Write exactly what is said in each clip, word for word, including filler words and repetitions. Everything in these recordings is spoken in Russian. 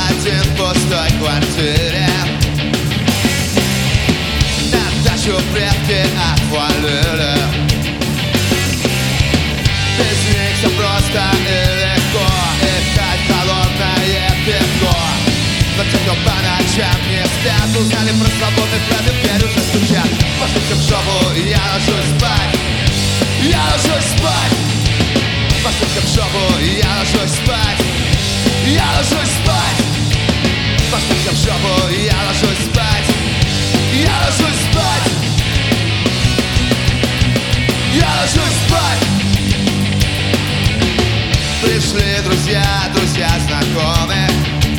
один в пустой квартире. На дачу предки отвалили. Без них все просто и легко. Искать холодное пивко. Но те, кто по ночам не спят, узнали про свободный флэт и дверь уже стучат. Пошлите в жопу, я ложусь спать. Я ложусь спать. Пошлите в жопу, я ложусь спать. Я ложусь спать. Пошлите в жопу, я ложусь спать. Я ложусь спать. Я ложусь спать. Пришли друзья, друзья знакомые.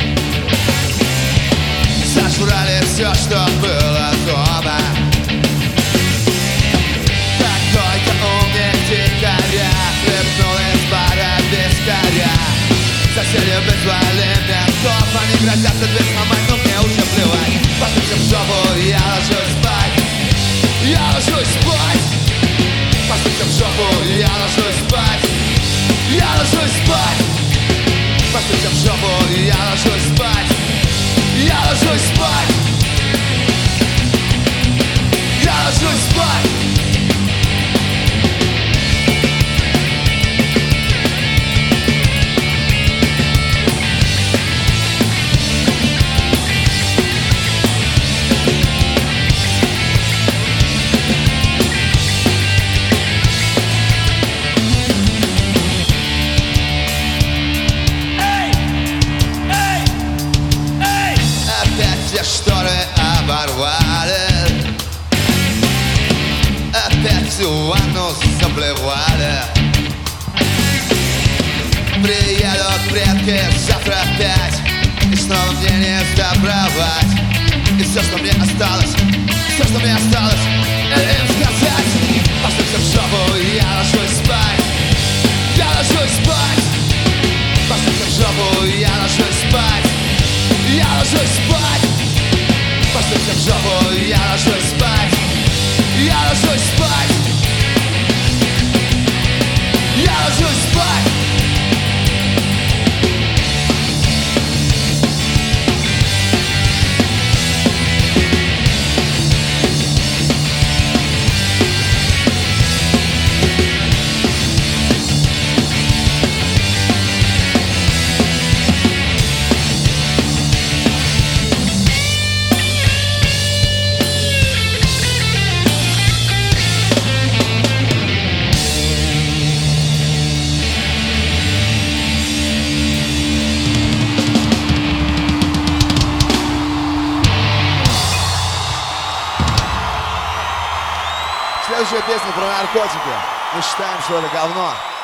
Сожрали все, что было дома. Какой-то умник дикаря хлебнул из бара вискаря. Соседи вызвали ментов. Они грозятся дверь сломать, но мне уже плевать. Пошлите в жопу, я ложусь спать. Я ложусь спать. Пошлите в жопу, я ложусь спать. Я ложусь спать. Пошлите в жопу, я ложусь спать. Я ложусь спать. Я ложусь спать. Все шторы оборвали. Опять всю ванну заблевали. Приедут предки завтра опять. И снова мне не сдобровать. И все, что мне осталось, все, что мне осталось, это им сказать. Пошлите в жопу, я ложусь спать. Я ложусь спать. Пошлите в жопу, я ложусь спать. Я ложусь спать. Пошлите в жопу, я ложусь спать. Я ложусь спать. Я ложусь спать. Следующая песня про наркотики. Мы считаем, что это говно.